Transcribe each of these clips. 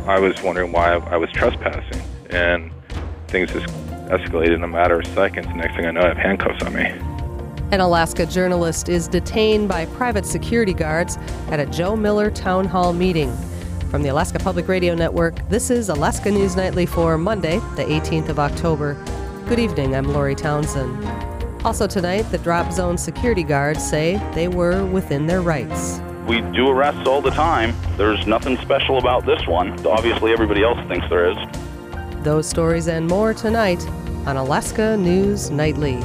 I was wondering why I was trespassing, and things just escalated in a matter of seconds. Next thing I know, I have handcuffs on me. An Alaska journalist is detained by private security guards at a Joe Miller town hall meeting. From the Alaska Public Radio Network, this is Alaska News Nightly for Monday, the 18th of October. Good evening, I'm Lori Townsend. Also tonight, the drop zone security guards say they were within their rights. We do arrests all the time. There's nothing special about this one. Obviously, everybody else thinks there is. Those stories and more tonight on Alaska News Nightly.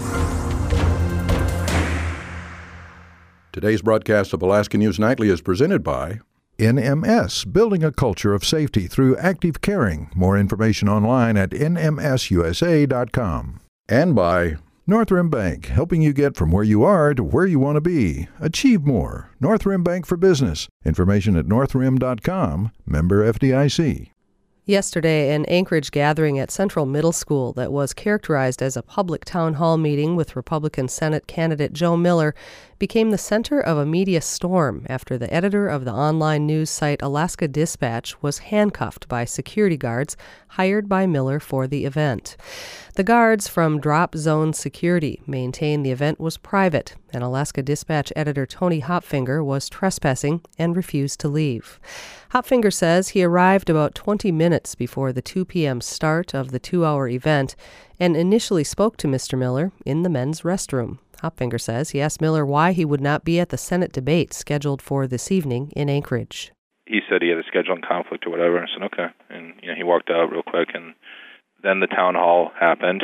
Today's broadcast of Alaska News Nightly is presented by NMS, building a culture of safety through active caring. More information online at nmsusa.com. And by Northrim Bank, helping you get from where you are to where you want to be. Achieve more. Northrim Bank for Business. Information at northrim.com. Member FDIC. Yesterday, an Anchorage gathering at Central Middle School that was characterized as a public town hall meeting with Republican Senate candidate Joe Miller became the center of a media storm after the editor of the online news site Alaska Dispatch was handcuffed by security guards hired by Miller for the event. The guards from Drop Zone Security maintained the event was private, and Alaska Dispatch editor Tony Hopfinger was trespassing and refused to leave. Hopfinger says he arrived about 20 minutes before the 2 p.m. start of the 2-hour event and initially spoke to Mr. Miller in the men's restroom. Hopfinger says he asked Miller why he would not be at the Senate debate scheduled for this evening in Anchorage. He said he had a scheduling conflict or whatever. I said, okay. And he walked out real quick, and then the town hall happened,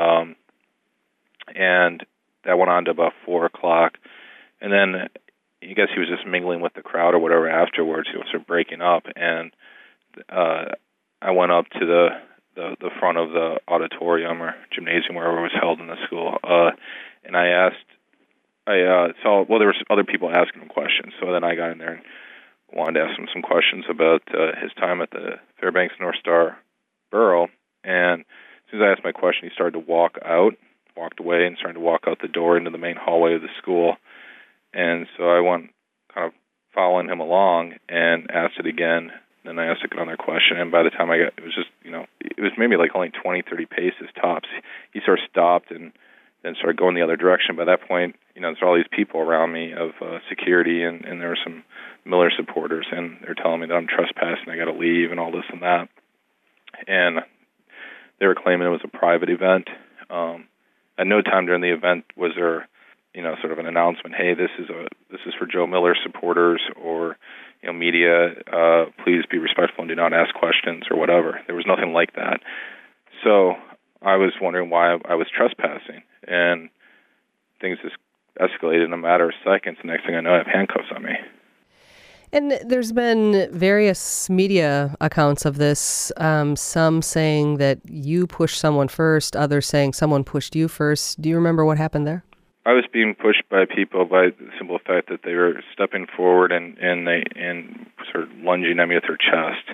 and that went on to about 4 o'clock. And then I guess he was just mingling with the crowd or whatever afterwards. He was sort of breaking up, and I went up to the front of the auditorium or gymnasium, wherever it was held in the school, and I asked, there were other people asking him questions, so then I got in there and wanted to ask him some questions about his time at the Fairbanks North Star Borough, and as soon as I asked my question, he started to walked away and started to walk out the door into the main hallway of the school, and so I went kind of following him along and asked it again. Then I asked another question, and by the time it was just, it was maybe like only 20, 30 paces tops. He sort of stopped and then started going the other direction. By that point, there's all these people around me of security, and there were some Miller supporters, and they're telling me that I'm trespassing, I got to leave, and all this and that. And they were claiming it was a private event. At no time during the event was there, sort of an announcement, hey, this is for Joe Miller supporters, or media, please be respectful and do not ask questions or whatever. There was nothing like that. So I was wondering why I was trespassing, and things just escalated in a matter of seconds. The next thing I know, I have handcuffs on me. And there's been various media accounts of this, some saying that you pushed someone first, others saying someone pushed you first. Do you remember what happened there? I was being pushed by people by the simple fact that they were stepping forward and sort of lunging at me with their chest.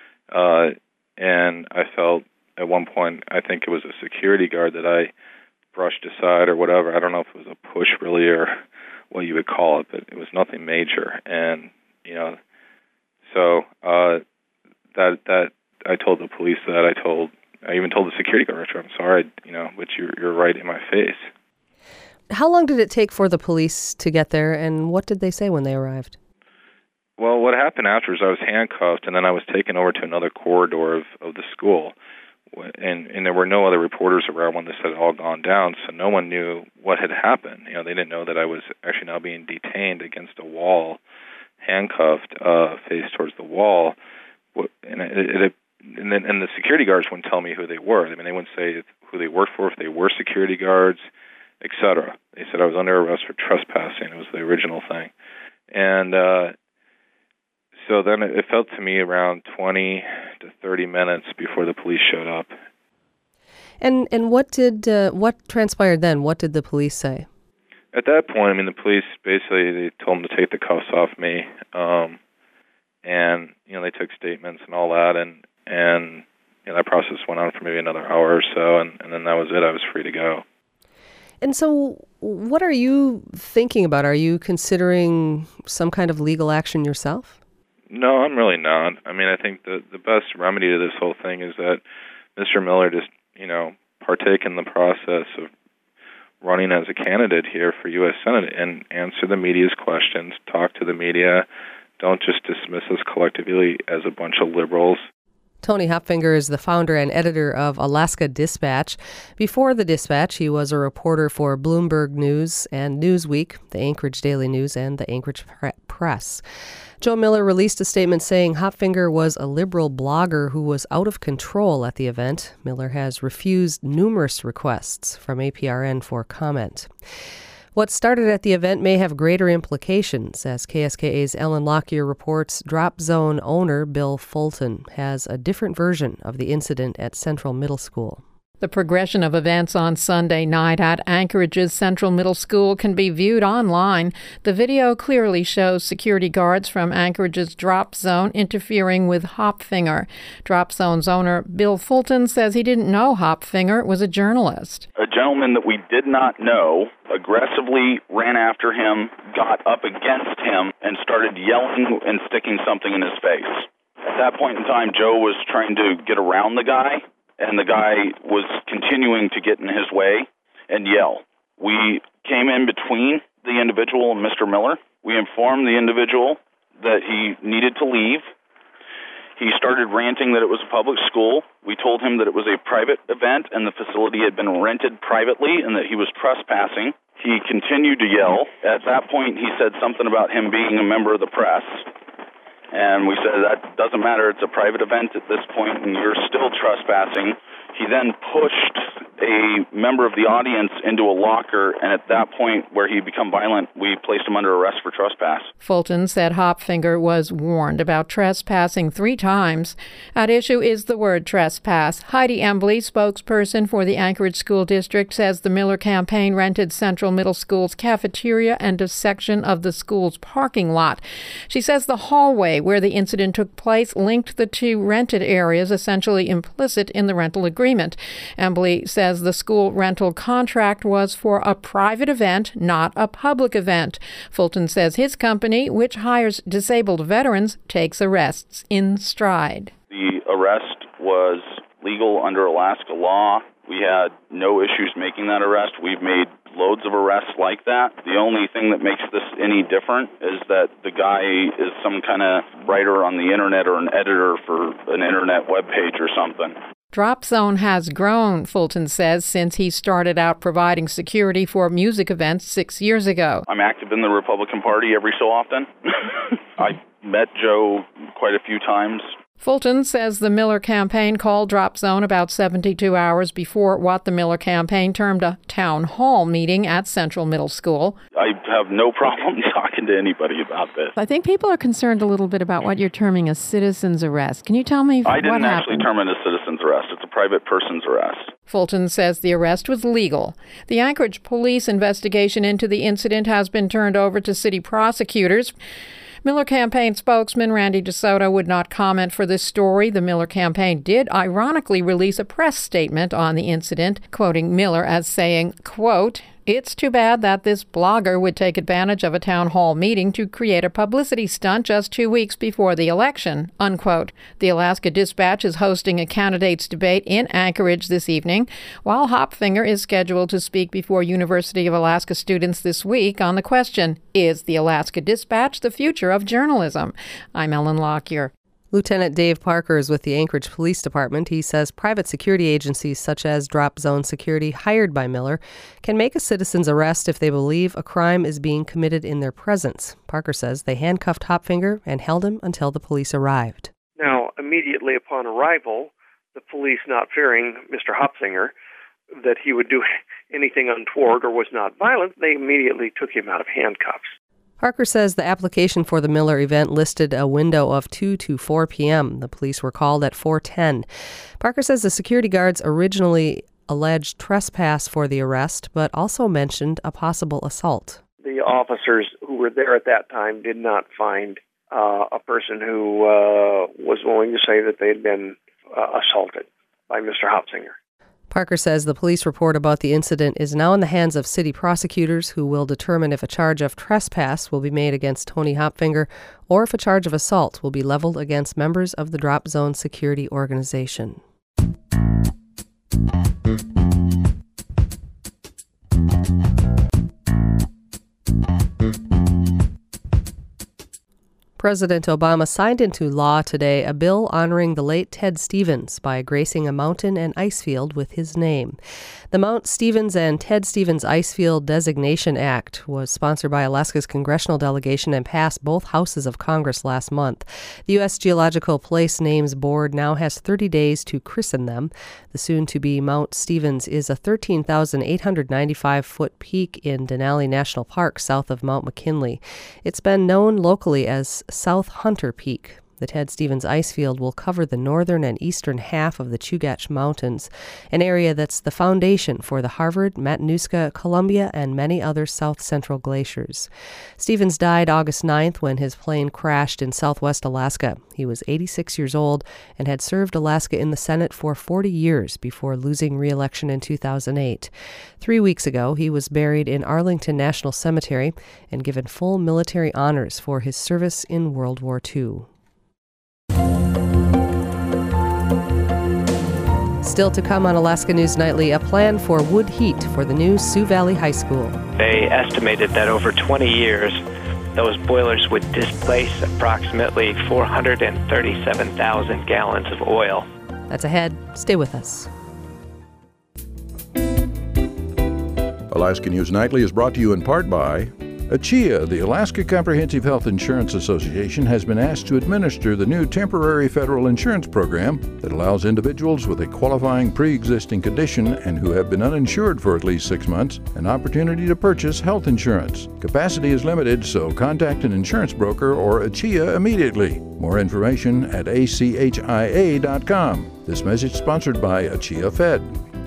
And I felt at one point, I think it was a security guard that I brushed aside or whatever. I don't know if it was a push really or what you would call it, but it was nothing major. And, so that I told the police that. I even told the security guard, I'm sorry, but you're right in my face. How long did it take for the police to get there, and what did they say when they arrived? Well, what happened after is I was handcuffed, and then I was taken over to another corridor of the school, and there were no other reporters around when this had all gone down, so no one knew what had happened. They didn't know that I was actually now being detained against a wall, handcuffed, face towards the wall, and the security guards wouldn't tell me who they were. I mean, they wouldn't say who they worked for, if they were security guards, etc. They said I was under arrest for trespassing. It was the original thing. And so then it felt to me around 20 to 30 minutes before the police showed up. And what transpired then? What did the police say? At that point, the police basically, they told them to take the cuffs off me. And, they took statements and all that. And that process went on for maybe another hour or so. And then that was it. I was free to go. And so what are you thinking about? Are you considering some kind of legal action yourself? No, I'm really not. I mean, I think the best remedy to this whole thing is that Mr. Miller just, partake in the process of running as a candidate here for U.S. Senate and answer the media's questions, talk to the media. Don't just dismiss us collectively as a bunch of liberals. Tony Hopfinger is the founder and editor of Alaska Dispatch. Before the Dispatch, he was a reporter for Bloomberg News and Newsweek, the Anchorage Daily News, and the Anchorage Press. Joe Miller released a statement saying Hopfinger was a liberal blogger who was out of control at the event. Miller has refused numerous requests from APRN for comment. What started at the event may have greater implications. As KSKA's Ellen Lockyer reports, Drop Zone owner Bill Fulton has a different version of the incident at Central Middle School. The progression of events on Sunday night at Anchorage's Central Middle School can be viewed online. The video clearly shows security guards from Anchorage's Drop Zone interfering with Hopfinger. Drop Zone's owner Bill Fulton says he didn't know Hopfinger was a journalist. A gentleman that we did not know aggressively ran after him, got up against him, and started yelling and sticking something in his face. At that point in time, Joe was trying to get around the guy, and the guy was continuing to get in his way and yell. We came in between the individual and Mr. Miller. We informed the individual that he needed to leave. He started ranting that it was a public school. We told him that it was a private event and the facility had been rented privately and that he was trespassing. He continued to yell. At that point, he said something about him being a member of the press. And we said, that doesn't matter, it's a private event at this point, and you're still trespassing. He then pushed a member of the audience into a locker, and at that point where he became violent, we placed him under arrest for trespass. Fulton said Hopfinger was warned about trespassing 3 times. At issue is the word trespass. Heidi Embley, spokesperson for the Anchorage School District, says the Miller campaign rented Central Middle School's cafeteria and a section of the school's parking lot. She says the hallway where the incident took place linked the 2 rented areas, essentially implicit in the rental agreement. Embley says the school rental contract was for a private event, not a public event. Fulton says his company, which hires disabled veterans, takes arrests in stride. The arrest was legal under Alaska law. We had no issues making that arrest. We've made loads of arrests like that. The only thing that makes this any different is that the guy is some kind of writer on the internet or an editor for an internet webpage or something. Drop Zone has grown, Fulton says, since he started out providing security for music events 6 years ago. I'm active in the Republican Party every so often. I met Joe quite a few times. Fulton says the Miller campaign called Drop Zone about 72 hours before what the Miller campaign termed a town hall meeting at Central Middle School. I have no problem talking to anybody about this. I think people are concerned a little bit about what you're terming a citizen's arrest. Can you tell me what happened? I didn't actually term it a citizen's arrest. It's a private person's arrest. Fulton says the arrest was legal. The Anchorage police investigation into the incident has been turned over to city prosecutors. Miller campaign spokesman Randy DeSoto would not comment for this story. The Miller campaign did ironically release a press statement on the incident, quoting Miller as saying, quote, "It's too bad that this blogger would take advantage of a town hall meeting to create a publicity stunt just 2 weeks before the election," unquote. The Alaska Dispatch is hosting a candidates debate in Anchorage this evening, while Hopfinger is scheduled to speak before University of Alaska students this week on the question, is the Alaska Dispatch the future of journalism? I'm Ellen Lockyer. Lieutenant Dave Parker is with the Anchorage Police Department. He says private security agencies such as Drop Zone Security, hired by Miller, can make a citizen's arrest if they believe a crime is being committed in their presence. Parker says they handcuffed Hopfinger and held him until the police arrived. Now, immediately upon arrival, the police, not fearing Mr. Hopfinger, that he would do anything untoward or was not violent, they immediately took him out of handcuffs. Parker says the application for the Miller event listed a window of 2 to 4 p.m. The police were called at 4:10. Parker says the security guards originally alleged trespass for the arrest, but also mentioned a possible assault. The officers who were there at that time did not find a person who was willing to say that they had been assaulted by Mr. Hopfinger. Parker says the police report about the incident is now in the hands of city prosecutors, who will determine if a charge of trespass will be made against Tony Hopfinger or if a charge of assault will be leveled against members of the Drop Zone Security Organization. President Obama signed into law today a bill honoring the late Ted Stevens by gracing a mountain and ice field with his name. The Mount Stevens and Ted Stevens Icefield Designation Act was sponsored by Alaska's congressional delegation and passed both houses of Congress last month. The U.S. Geological Place Names Board now has 30 days to christen them. The soon-to-be Mount Stevens is a 13,895-foot peak in Denali National Park south of Mount McKinley. It's been known locally as South Hunter Peak. The Ted Stevens Icefield will cover the northern and eastern half of the Chugach Mountains, an area that's the foundation for the Harvard, Matanuska, Columbia, and many other south-central glaciers. Stevens died August 9th when his plane crashed in southwest Alaska. He was 86 years old and had served Alaska in the Senate for 40 years before losing re-election in 2008. 3 weeks ago, he was buried in Arlington National Cemetery and given full military honors for his service in World War II. Still to come on Alaska News Nightly, a plan for wood heat for the new Sioux Valley High School. They estimated that over 20 years, those boilers would displace approximately 437,000 gallons of oil. That's ahead. Stay with us. Alaska News Nightly is brought to you in part by ACHIA, the Alaska Comprehensive Health Insurance Association, has been asked to administer the new temporary federal insurance program that allows individuals with a qualifying pre-existing condition and who have been uninsured for at least 6 months an opportunity to purchase health insurance. Capacity is limited, so contact an insurance broker or ACHIA immediately. More information at achia.com. This message sponsored by ACHIA Fed.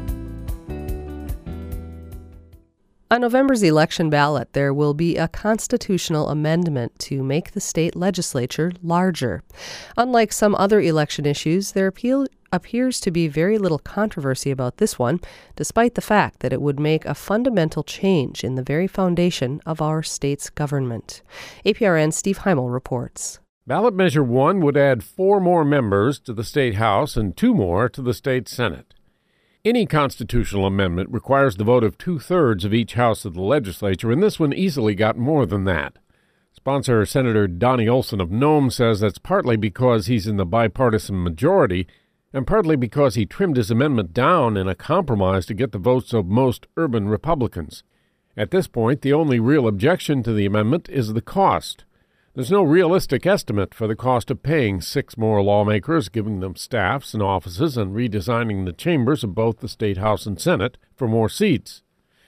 On November's election ballot, there will be a constitutional amendment to make the state legislature larger. Unlike some other election issues, there appears to be very little controversy about this one, despite the fact that it would make a fundamental change in the very foundation of our state's government. APRN's Steve Heimel reports. Ballot Measure 1 would add 4 more members to the State House and 2 more to the State Senate. Any constitutional amendment requires the vote of 2/3 of each house of the legislature, and this one easily got more than that. Sponsor Senator Donnie Olson of Nome says that's partly because he's in the bipartisan majority, and partly because he trimmed his amendment down in a compromise to get the votes of most urban Republicans. At this point, the only real objection to the amendment is the cost. There's no realistic estimate for the cost of paying 6 more lawmakers, giving them staffs and offices, and redesigning the chambers of both the State House and Senate for more seats.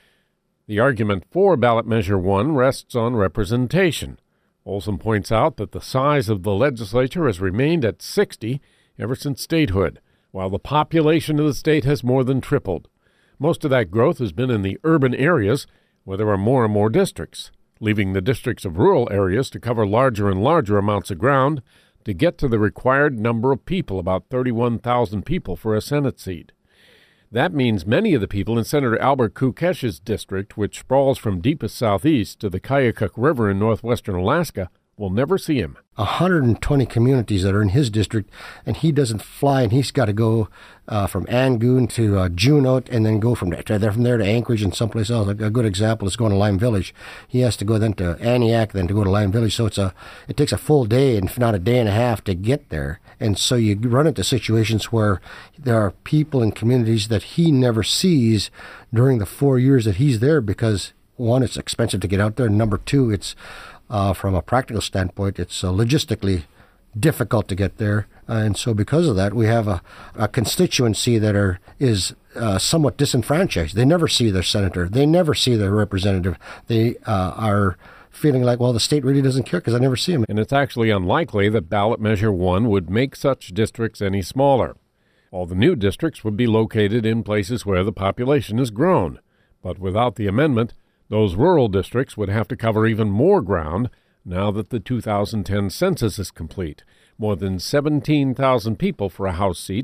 The argument for Ballot Measure 1 rests on representation. Olson points out that the size of the legislature has remained at 60 ever since statehood, while the population of the state has more than tripled. Most of that growth has been in the urban areas, where there are more and more districts, leaving the districts of rural areas to cover larger and larger amounts of ground to get to the required number of people, about 31,000 people for a Senate seat. That means many of the people in Senator Albert Kukesh's district, which sprawls from deepest southeast to the Kayukuk River in northwestern Alaska, will never see him. 120 communities that are in his district, and he doesn't fly, and he's got to go from Angoon to Juneau, and then go from there to Anchorage and someplace else. A good example is going to Lime Village. He has to go then to Aniak, then to go to Lime Village. So it takes a full day, and if not a day and a half, to get there. And so you run into situations where there are people in communities that he never sees during the 4 years that he's there because, one, it's expensive to get out there, and number two, it's from a practical standpoint, it's logistically difficult to get there. And so because of that, we have a constituency that is somewhat disenfranchised. They never see their senator. They never see their representative. They are feeling like, well, the state really doesn't care because I never see them. And it's actually unlikely that Ballot Measure 1 would make such districts any smaller. All the new districts would be located in places where the population has grown. But without the amendment, those rural districts would have to cover even more ground now that the 2010 census is complete. More than 17,000 people for a House seat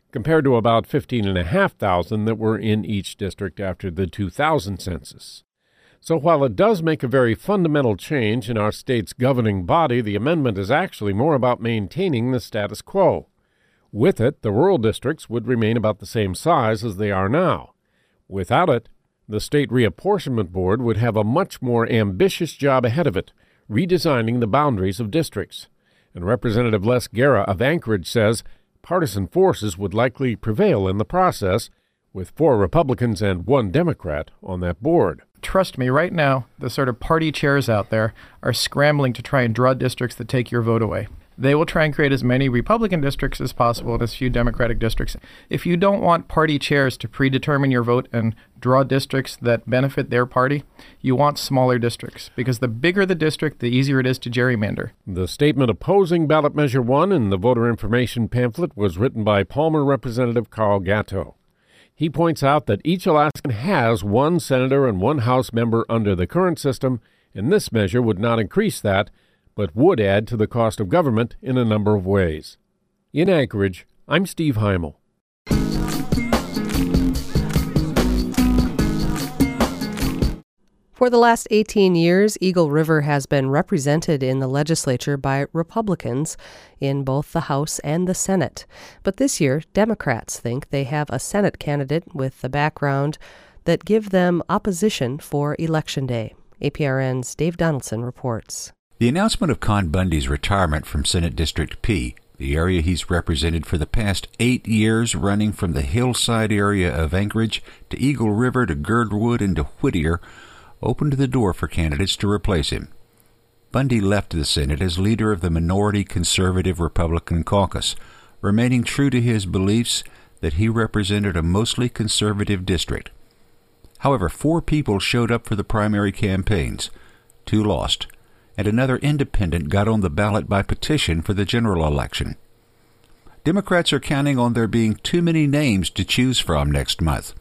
compared to about 15,500 that were in each district after the 2000 census. So while it does make a very fundamental change in our state's governing body, the amendment is actually more about maintaining the status quo. With it, the rural districts would remain about the same size as they are now. Without it, the State Reapportionment Board would have a much more ambitious job ahead of it, redesigning the boundaries of districts. And Representative Les Guerra of Anchorage says partisan forces would likely prevail in the process, with 4 Republicans and 1 Democrat on that board. Trust me, right now, the sort of party chairs out there are scrambling to try and draw districts that take your vote away. They will try and create as many Republican districts as possible and as few Democratic districts. If you don't want party chairs to predetermine your vote and draw districts that benefit their party, you want smaller districts, because the bigger the district, the easier it is to gerrymander. The statement opposing Ballot Measure 1 in the voter information pamphlet was written by Palmer Representative Carl Gatto. He points out that each Alaskan has 1 senator and 1 House member under the current system, and this measure would not increase that, but would add to the cost of government in a number of ways. In Anchorage, I'm Steve Heimel. For the last 18 years, Eagle River has been represented in the legislature by Republicans in both the House and the Senate. But this year, Democrats think they have a Senate candidate with the background that give them opposition for Election Day. APRN's Dave Donaldson reports. The announcement of Con Bundy's retirement from Senate District P, the area he's represented for the past 8 years, running from the hillside area of Anchorage to Eagle River to Girdwood and to Whittier, opened the door for candidates to replace him. Bundy left the Senate as leader of the minority conservative Republican caucus, remaining true to his beliefs that he represented a mostly conservative district. However, 4 people showed up for the primary campaigns, 2 lost, and another independent got on the ballot by petition for the general election. Democrats are counting on there being too many names to choose from next month.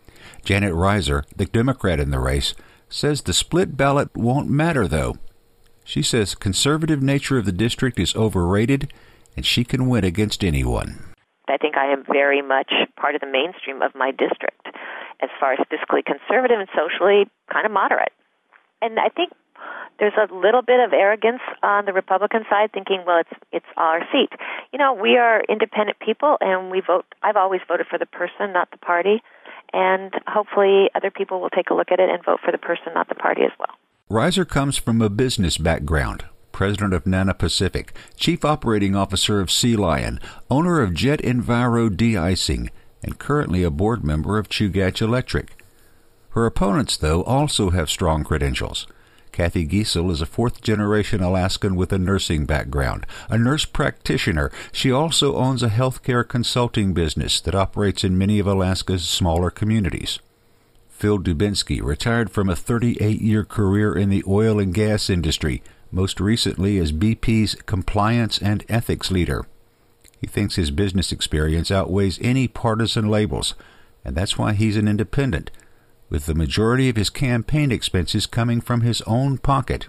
Janet Reiser, the Democrat in the race, says the split ballot won't matter, though. She says conservative nature of the district is overrated, and she can win against anyone. I think I am very much part of the mainstream of my district, as far as fiscally conservative and socially kind of moderate. And I think there's a little bit of arrogance on the Republican side, thinking, well, it's our seat. You know, we are independent people, and we vote. I've always voted for the person, not the party. And hopefully other people will take a look at it and vote for the person, not the party as well. Reiser comes from a business background. President of Nana Pacific, Chief Operating Officer of Sea Lion, owner of Jet Enviro De-icing, and currently a board member of Chugach Electric. Her opponents, though, also have strong credentials. Kathy Giesel is a 4th-generation Alaskan with a nursing background. A nurse practitioner, she also owns a healthcare consulting business that operates in many of Alaska's smaller communities. Phil Dubinsky retired from a 38-year career in the oil and gas industry, most recently as BP's compliance and ethics leader. He thinks his business experience outweighs any partisan labels, and that's why he's an independent, with the majority of his campaign expenses coming from his own pocket,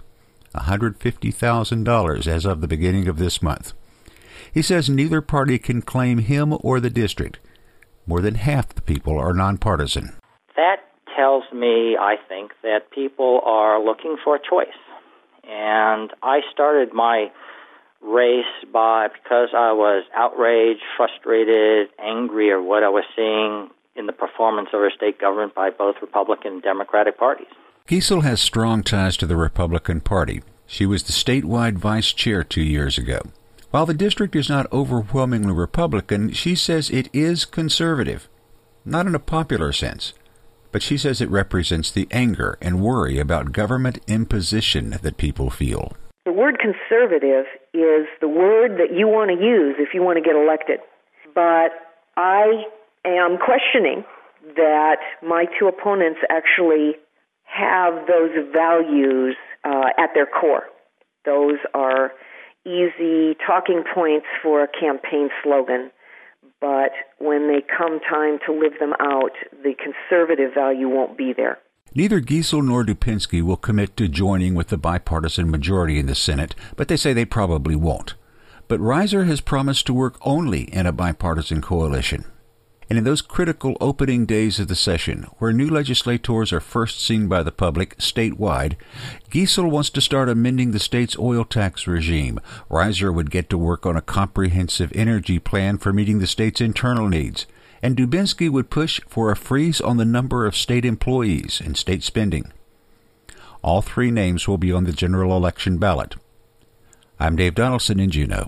$150,000 as of the beginning of this month. He says neither party can claim him or the district. More than half the people are nonpartisan. That tells me, I think, that people are looking for a choice. And I started my race because I was outraged, frustrated, angry at what I was seeing in the performance of our state government by both Republican and Democratic parties. Giesel has strong ties to the Republican Party. She was the statewide vice chair 2 years ago. While the district is not overwhelmingly Republican, she says it is conservative. Not in a popular sense, but she says it represents the anger and worry about government imposition that people feel. The word conservative is the word that you want to use if you want to get elected. But I am questioning that my 2 opponents actually have those values at their core. Those are easy talking points for a campaign slogan, but when they come time to live them out, the conservative value won't be there. Neither Giesel nor Dubinsky will commit to joining with the bipartisan majority in the Senate, but they say they probably won't. But Reiser has promised to work only in a bipartisan coalition. And in those critical opening days of the session, where new legislators are first seen by the public statewide, Giessel wants to start amending the state's oil tax regime. Reiser would get to work on a comprehensive energy plan for meeting the state's internal needs. And Dubinsky would push for a freeze on the number of state employees and state spending. All three names will be on the general election ballot. I'm Dave Donaldson in Juneau.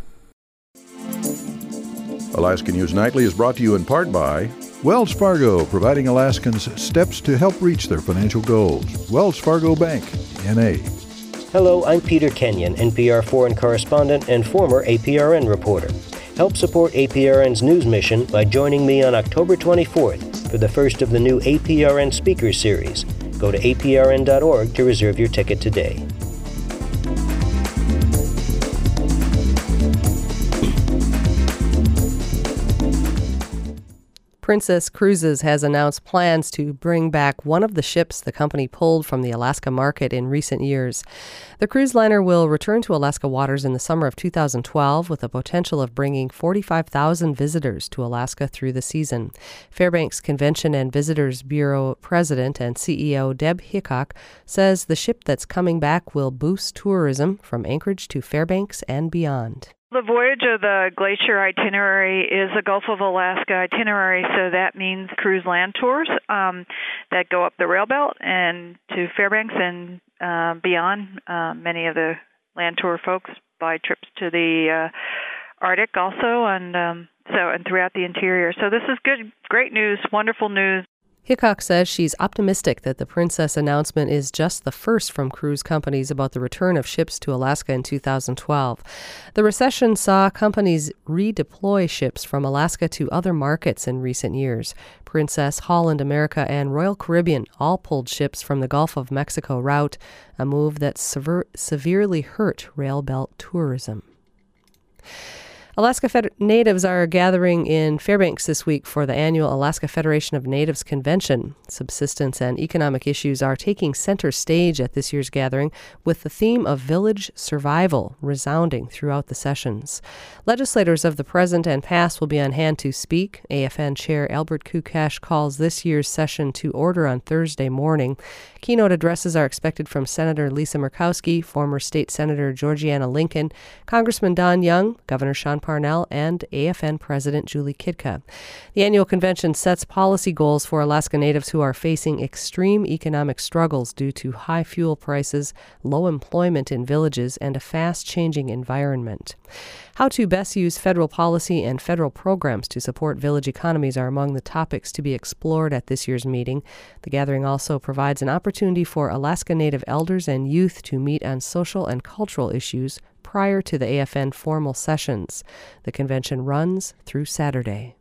Alaska News Nightly is brought to you in part by Wells Fargo, providing Alaskans steps to help reach their financial goals. Wells Fargo Bank, N.A. Hello, I'm Peter Kenyon, NPR foreign correspondent and former APRN reporter. Help support APRN's news mission by joining me on October 24th for the first of the new APRN Speaker Series. Go to aprn.org to reserve your ticket today. Princess Cruises has announced plans to bring back one of the ships the company pulled from the Alaska market in recent years. The cruise liner will return to Alaska waters in the summer of 2012 with the potential of bringing 45,000 visitors to Alaska through the season. Fairbanks Convention and Visitors Bureau President and CEO Deb Hickok says the ship that's coming back will boost tourism from Anchorage to Fairbanks and beyond. The voyage of the Glacier itinerary is a Gulf of Alaska itinerary, so that means cruise land tours that go up the rail belt and to Fairbanks and beyond. Many of the land tour folks buy trips to the Arctic also, and throughout the interior. So this is good, great news, wonderful news. Hickok says she's optimistic that the Princess announcement is just the first from cruise companies about the return of ships to Alaska in 2012. The recession saw companies redeploy ships from Alaska to other markets in recent years. Princess, Holland America, and Royal Caribbean all pulled ships from the Gulf of Mexico route, a move that severely hurt rail belt tourism. Alaska Natives are gathering in Fairbanks this week for the annual Alaska Federation of Natives Convention. Subsistence and economic issues are taking center stage at this year's gathering, with the theme of village survival resounding throughout the sessions. Legislators of the present and past will be on hand to speak. AFN Chair Albert Kukash calls this year's session to order on Thursday morning. Keynote addresses are expected from Senator Lisa Murkowski, former State Senator Georgiana Lincoln, Congressman Don Young, Governor Sean Parnell, and AFN President Julie Kitka. The annual convention sets policy goals for Alaska Natives who are facing extreme economic struggles due to high fuel prices, low employment in villages, and a fast-changing environment. How to best use federal policy and federal programs to support village economies are among the topics to be explored at this year's meeting. The gathering also provides an opportunity for Alaska Native elders and youth to meet on social and cultural issues prior to the AFN formal sessions. The convention runs through Saturday.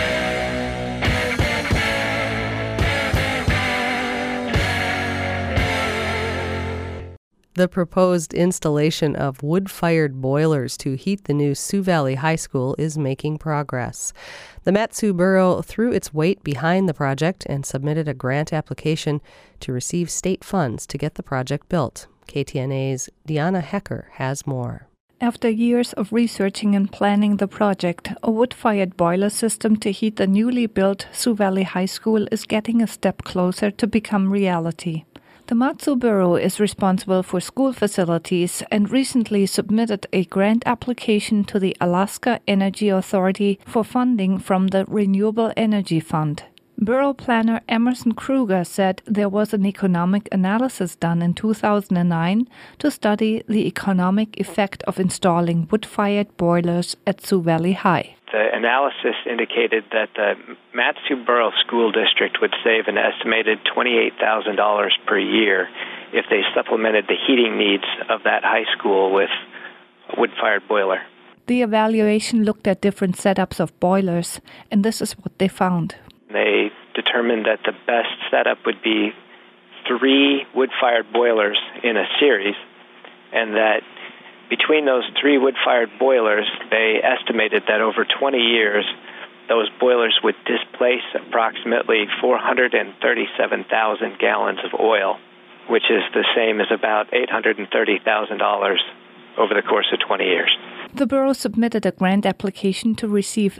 The proposed installation of wood-fired boilers to heat the new Sioux Valley High School is making progress. The Mat-Su Borough threw its weight behind the project and submitted a grant application to receive state funds to get the project built. KTNA's Deanna Hecker has more. After years of researching and planning the project, a wood-fired boiler system to heat the newly built Sioux Valley High School is getting a step closer to become reality. The Mat-Su Borough is responsible for school facilities and recently submitted a grant application to the Alaska Energy Authority for funding from the Renewable Energy Fund. Borough planner Emerson Kruger said there was an economic analysis done in 2009 to study the economic effect of installing wood-fired boilers at Sioux Valley High. The analysis indicated that the Mat-Su Borough School District would save an estimated $28,000 per year if they supplemented the heating needs of that high school with a wood-fired boiler. The evaluation looked at different setups of boilers, and this is what they found. They determined that the best setup would be 3 wood-fired boilers in a series, and that between those 3 wood-fired boilers, they estimated that over 20 years, those boilers would displace approximately 437,000 gallons of oil, which is the same as about $830,000 over the course of 20 years. The borough submitted a grant application to receive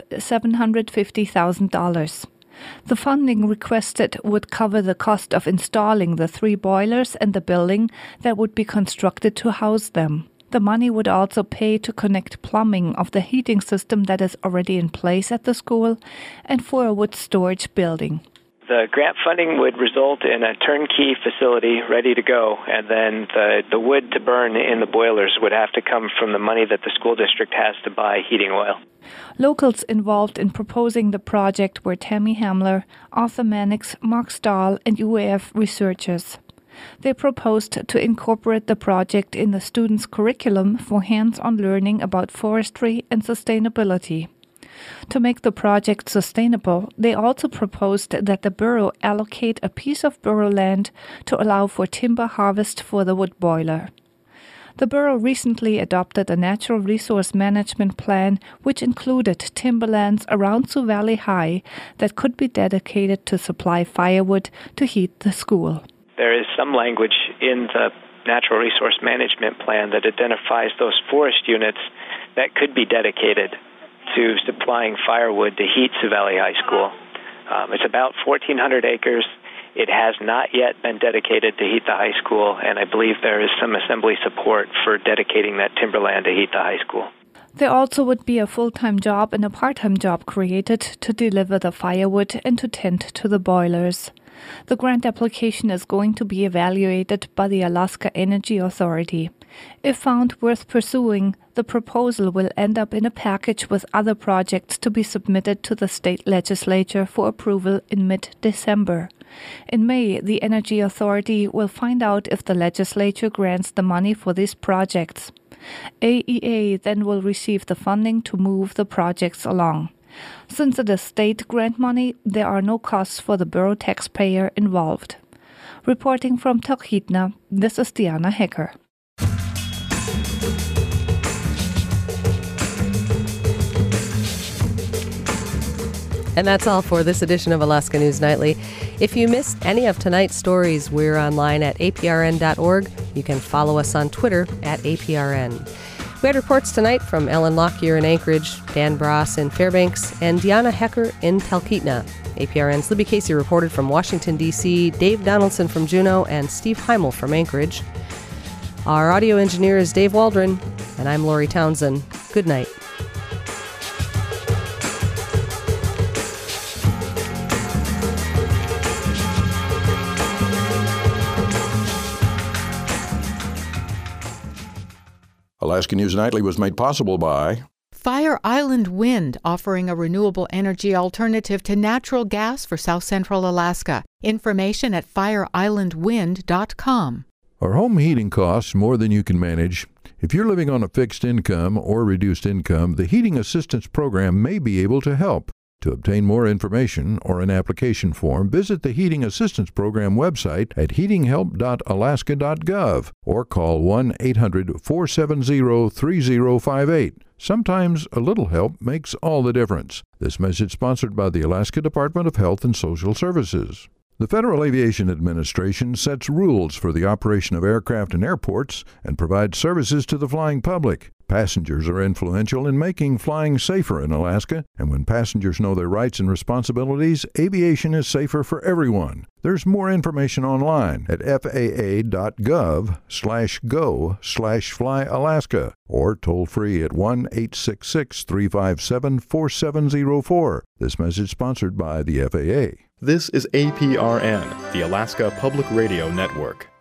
$750,000. The funding requested would cover the cost of installing the 3 boilers and the building that would be constructed to house them. The money would also pay to connect plumbing of the heating system that is already in place at the school and for a wood storage building. The grant funding would result in a turnkey facility ready to go, and then the wood to burn in the boilers would have to come from the money that the school district has to buy heating oil. Locals involved in proposing the project were Tammy Hamler, Arthur Mannix, Mark Stahl, and UAF researchers. They proposed to incorporate the project in the students' curriculum for hands-on learning about forestry and sustainability. To make the project sustainable, they also proposed that the borough allocate a piece of borough land to allow for timber harvest for the wood boiler. The borough recently adopted a natural resource management plan which included timberlands around Sioux Valley High that could be dedicated to supply firewood to heat the school. There is some language in the natural resource management plan that identifies those forest units that could be dedicated to supplying firewood to heat Sioux Valley High School. It's about 1,400 acres. It has not yet been dedicated to heat the high school, and I believe there is some assembly support for dedicating that timberland to heat the high school. There also would be a full-time job and a part-time job created to deliver the firewood and to tend to the boilers. The grant application is going to be evaluated by the Alaska Energy Authority. If found worth pursuing, the proposal will end up in a package with other projects to be submitted to the state legislature for approval in mid-December. In May, the Energy Authority will find out if the legislature grants the money for these projects. AEA then will receive the funding to move the projects along. Since it is state grant money, there are no costs for the borough taxpayer involved. Reporting from Talkeetna, this is Diana Hecker. And that's all for this edition of Alaska News Nightly. If you missed any of tonight's stories, we're online at aprn.org. You can follow us on Twitter at APRN. We had reports tonight from Ellen Lockyer in Anchorage, Dan Bross in Fairbanks, and Diana Hecker in Talkeetna. APRN's Libby Casey reported from Washington, D.C., Dave Donaldson from Juneau, and Steve Heimel from Anchorage. Our audio engineer is Dave Waldron, and I'm Lori Townsend. Good night. Alaska News Nightly was made possible by Fire Island Wind, offering a renewable energy alternative to natural gas for South Central Alaska. Information at fireislandwind.com. Are home heating costs more than you can manage? If you're living on a fixed income or reduced income, the Heating Assistance Program may be able to help. To obtain more information or an application form, visit the Heating Assistance Program website at heatinghelp.alaska.gov or call 1-800-470-3058. Sometimes a little help makes all the difference. This message sponsored by the Alaska Department of Health and Social Services. The Federal Aviation Administration sets rules for the operation of aircraft and airports and provides services to the flying public. Passengers are influential in making flying safer in Alaska, and when passengers know their rights and responsibilities, aviation is safer for everyone. There's more information online at faa.gov/go/flyalaska or toll free at 1-866-357-4704. This message sponsored by the FAA. This is APRN, the Alaska Public Radio Network.